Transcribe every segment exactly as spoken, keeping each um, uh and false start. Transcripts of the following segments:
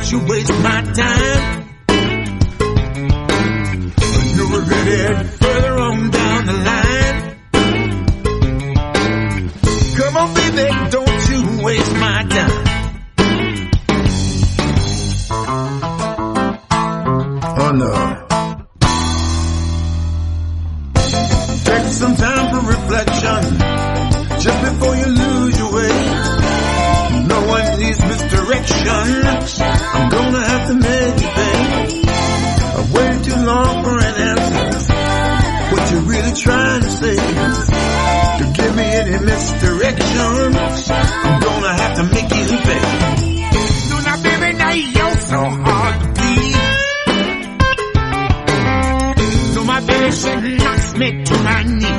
don't you waste my time. You're already further on down the line. Come on, baby, don't you waste my time. Oh no. Take some time for reflection, just before you lose your way. No one needs misdirection. I'm gonna have to make you pay. I've waited too long for an answer. What you really trying to say? To give me any misdirection, I'm gonna have to make you pay. No, now baby, now you're so hard to please. So my baby, she knocks me to my knees.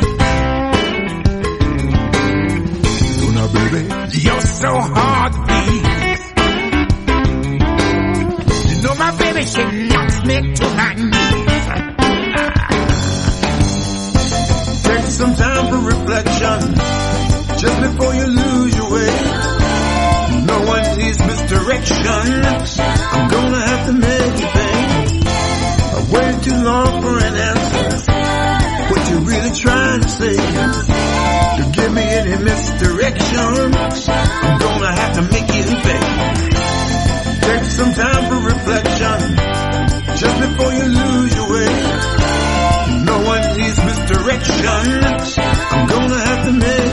So now baby, you're so hard to please. You know my baby, she knocks me to my knees. Take some time for reflection, just before you lose your way. No one needs misdirection. I'm gonna have to make you pay. I waited too long for an answer. What you really trying to say? To give me any misdirection, I'm gonna have to make you pay. Take some time for reflection, just before you lose your way. No one needs misdirection. I'm gonna have to make